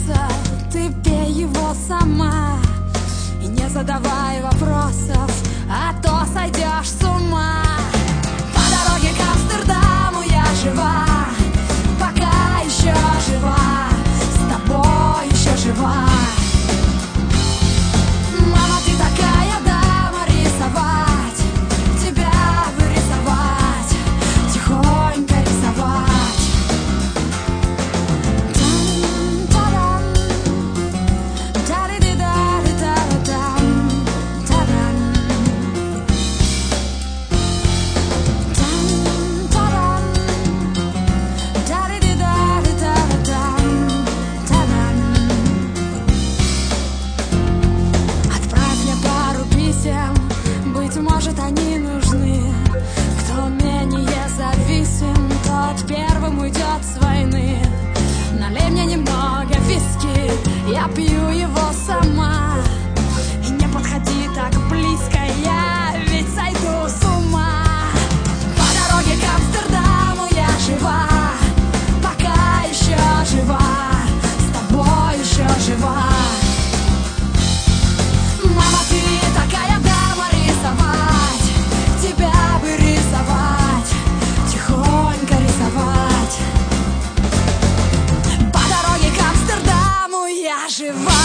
просто, ты пей его сама. И не задавай вопросов, а то сойдешь с ума. По дороге к Амстердаму я жива, пока еще жива, с тобой еще жива. Мама, ты такая дама, рисовать, тебя вырисовать, тихонько рисовать. Быть может, они нужны. Кто менее зависим, тот первым уйдет с войны. Налей мне немного виски, я пью его сама. И не подходи так близко, я ведь сойду с ума. По дороге к Амстердаму я жива, пока еще жива, с тобой еще жива. Мама, ты такая дама, рисовать, тебя бы рисовать, тихонько рисовать. По дороге к Амстердаму я жива.